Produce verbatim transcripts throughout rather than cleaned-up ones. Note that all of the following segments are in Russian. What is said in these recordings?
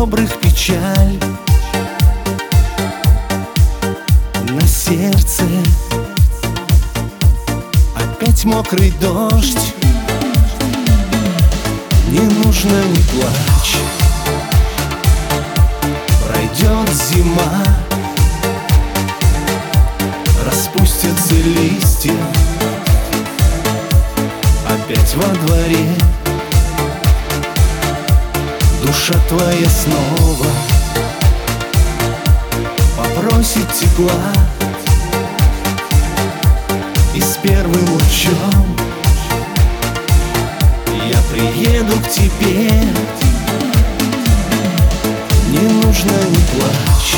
добрых печаль на сердце. Опять мокрый дождь, не нужно, не плачь. Пройдет зима, распустятся листья. Опять во дворе душа твоя снова попросит тепла. И с первым лучом я приеду к тебе. Не нужно, не плачь.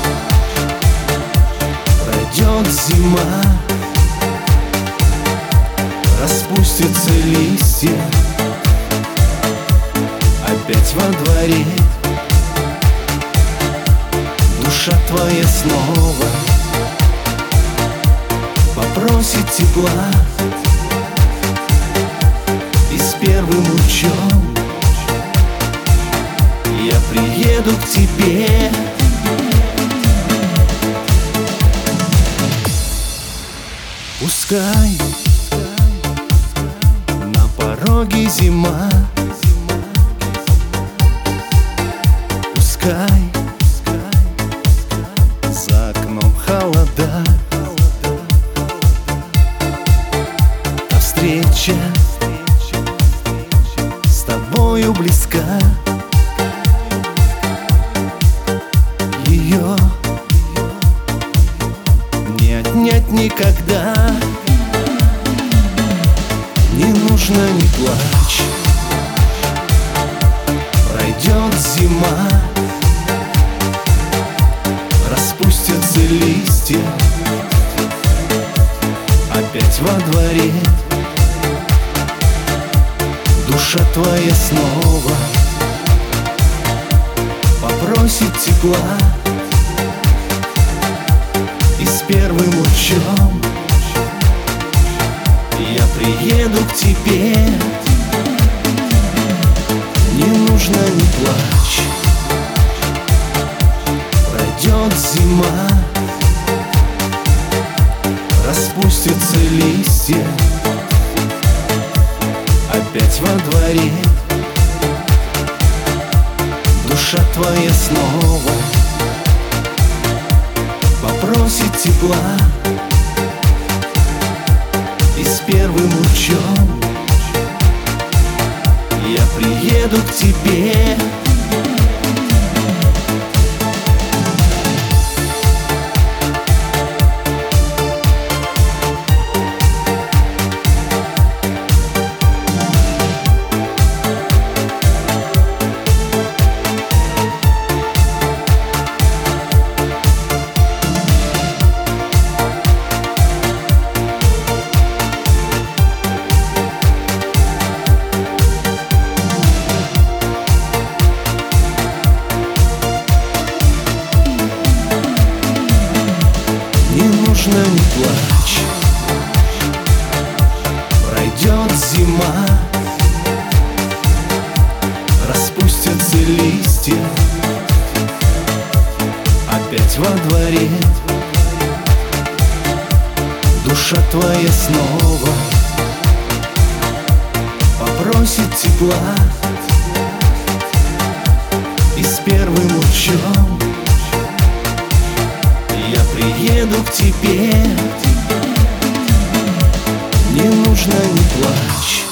Пройдет зима, распустятся листья. Опять во дворе душа твоя снова попросит тепла. И с первым лучом я приеду к тебе. Пускай на пороге зима, пускай за окном холода, а встреча с тобою близка. Ее не отнять никогда. Не нужно, не плачь. Пройдет зима, распустятся листья. Опять во дворе душа твоя снова попросит тепла. И с первым лучом я приеду к тебе. Не нужно, не плачь. Пройдет зима, распустятся листья. Опять во дворе душа твоя снова попросит тепла. И с первым лучом я приеду к тебе. Не нужно, не плачь. Пройдет зима, распустятся листья. Опять во дворе душа твоя снова попросит тепла. И с первым лучом я приеду к тебе. Не нужно, не плачь.